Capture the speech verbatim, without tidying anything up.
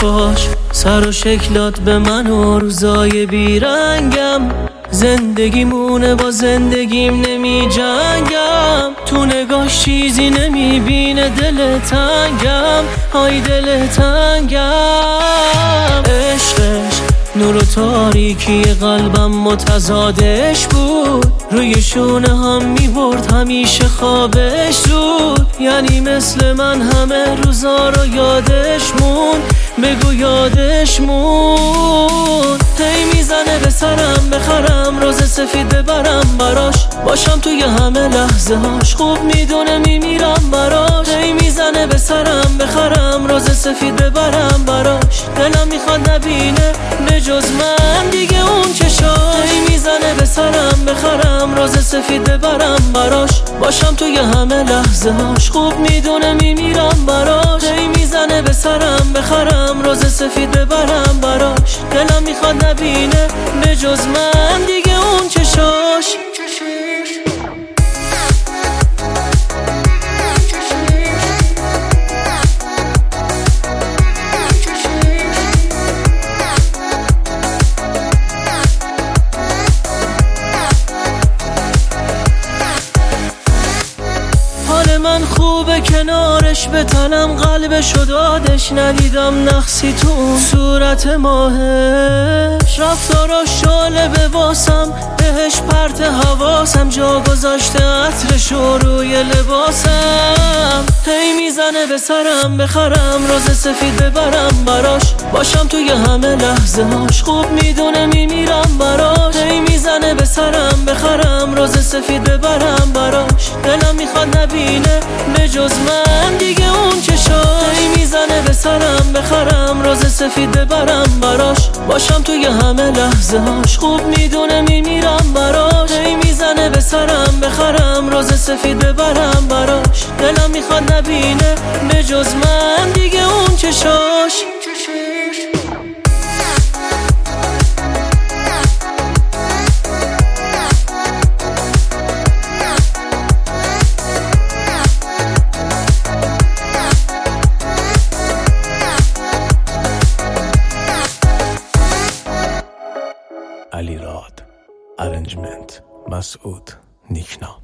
حرفاش، سر و شکلات به من و روزای بیرنگم. زندگیمونه با زندگیم نمی جنگم، تو نگاش چیزی نمی بینه دل تنگم، های دل تنگم. عشقش نور و تاریکی قلبم متضادش بود، روی شونه هم می برد همیشه خوابش زود. یعنی مثل من همه روزا رو یادش مون، بگو یادش مون. هی میزنه به سرم بخرم روز سفید ببرم براش، باشم توی همه لحظه هاش، خوب میدونه میمیرم براش. هی میزنه به سرم بخرم روز سفید ببرم براش، دلم میخواد نبینه بجز من دیگه اون چشاش. هی میزنه به سرم بخرم روز سفید ببرم براش، باشم توی همه لحظه هاش، خوب میدونه میمیرم براش. هی میزنه به سرم بخرم روز سفید ببرم براش، دلم میخواد نبینه بجز من دیگه اون چشاش. من خوبه کنارش بتنم، قلبشو دادش، ندیدم نقصی تو اون صورت ماهش. رفتاراش جالبه واسم، بهش پرت حواسم، جا گذاشته عطرشو روی لباسم. هی میزنه به سرم بخرم روز سفید ببرم براش، باشم توی همه لحظه هاش، خوب میدونه میمیرم براش. هی میزنه به سرم بخرم روز سفید ببرم براش، دلم میخواد نبینه بجز من دیگه اون چشاش. هی میزنه به سرم بخرم روز سفید ببرم براش، باشم توی همه لحظه هاش، خوب میدونه میمیرم براش. هی میزنه به سرم بخرم روز سفید ببرم براش، دلم میخواد نبینه بجز من دیگه اون چشاش. علی راد، ارنجمنت مسعود نیکنا.